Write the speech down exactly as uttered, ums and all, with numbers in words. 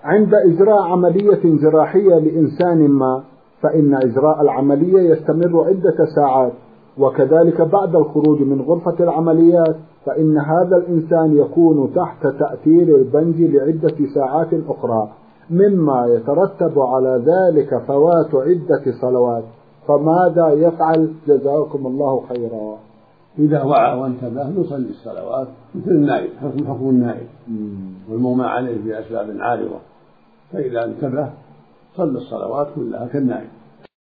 عند إجراء عملية جراحية لإنسان ما فإن إجراء العملية يستمر عدة ساعات، وكذلك بعد الخروج من غرفة العمليات فإن هذا الإنسان يكون تحت تأثير البنج لعدة ساعات أخرى، مما يترتب على ذلك فوات عدة صلوات. فماذا يفعل؟ جزاكم الله خيرا. إذا وعى وانتبه يصلي الصلوات مثل النائم، حكم حكم النائم والمغمى عليه بأسباب عارضة، فإذا انتبه صلى الصلوات كلها كالنائم.